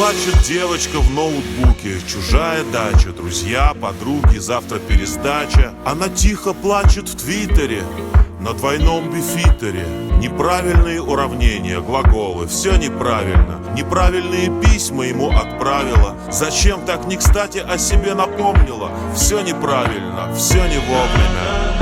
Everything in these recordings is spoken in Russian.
Плачет девочка в ноутбуке, чужая дача, друзья, подруги, завтра пересдача. Она тихо плачет в твиттере на двойном бифитере. Неправильные уравнения, глаголы, все неправильно. Неправильные письма ему отправила. Зачем так не кстати о себе напомнила? Все неправильно, все не вовремя.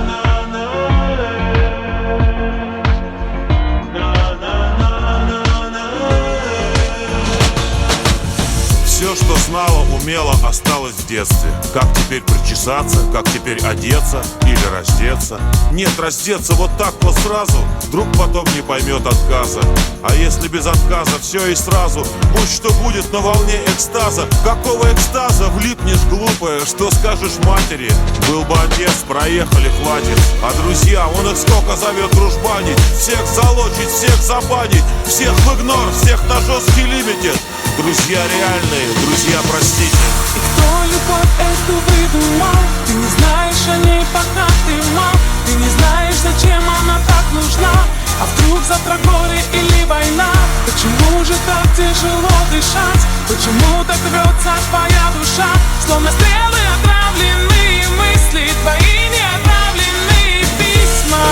Все, что знала, умела, осталось в детстве. Как теперь причесаться, как теперь одеться или раздеться? Нет, раздеться вот так вот сразу, вдруг потом не поймет отказа. А если без отказа все и сразу, будь что будет на волне экстаза. Какого экстаза влипнешь, глупая, что скажешь матери? Был бы отец, проехали, хватит. А друзья, он их сколько зовет дружбанить. Всех залочить, всех забанить, всех в игнор, всех на жесткий лимитед. Друзья реальные, друзья, простите. И кто любовь эту выдумал? Ты не знаешь о ней, пока ты мал. Ты не знаешь, зачем она так нужна. А вдруг завтра горе или война? Почему же так тяжело дышать? Почему так рвется твоя душа? Словно стрелы отравленные мысли, твои неотправленные письма.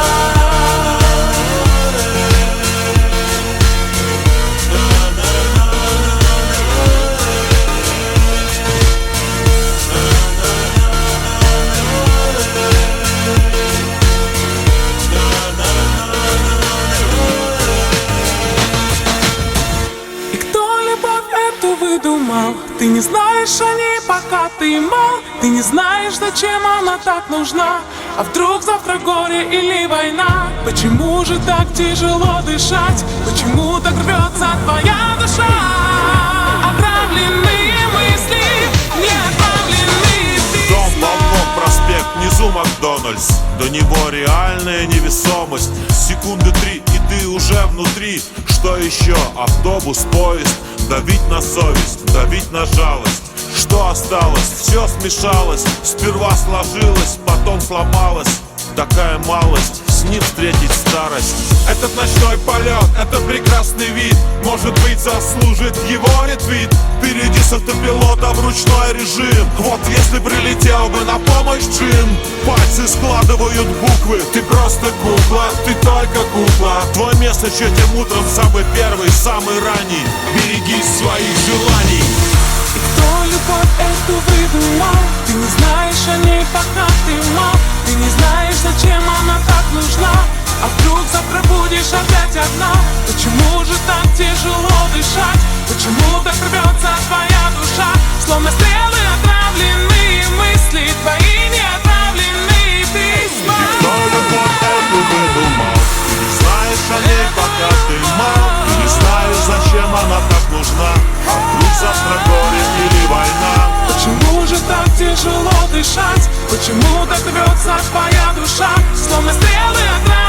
Выдумал. Ты не знаешь о ней, пока ты мал. Ты не знаешь, зачем она так нужна. А вдруг завтра горе или война? Почему же так тяжело дышать? Почему так рвется твоя душа? Отравленные мысли, неотправленные письма. Дом, балкон, проспект, внизу Макдональдс. До него реальная невесомость. Секунды 3, и ты уже внутри. Что еще? Автобус, поезд. Давить на совесть, давить на жалость. Что осталось? Все смешалось. Сперва сложилось, потом сломалось. Такая малость, с ним встретить старость. Этот ночной полет, это прекрасный вид. Может быть, заслужит его ретвит. Впереди с автопилотом ручной режим. Вот если прилетел бы на помощь Джин. Пальцы складывают буквы. Ты просто кукла, ты только кукла. Твое место этим утром самый первый, самый ранний. Береги своих желаний. И кто любовь эту выдумал? Ты не знаешь о ней, пока ты мал. Ты не знаешь, зачем она так нужна. А вдруг завтра будешь опять одна? Почему же так тяжело дышать? Почему так рвется твоя душа? Словно стрелы отравленные мысли, твои неотправленные письма. И кто любовь эту выдумал? Ты не знаешь о ней, пока ты мал. Ты не знаешь, зачем она так нужна. А вдруг завтра горе или война? Почему же так тяжело дышать? Почему так рвется твоя душа? Словно стрелы отравленные.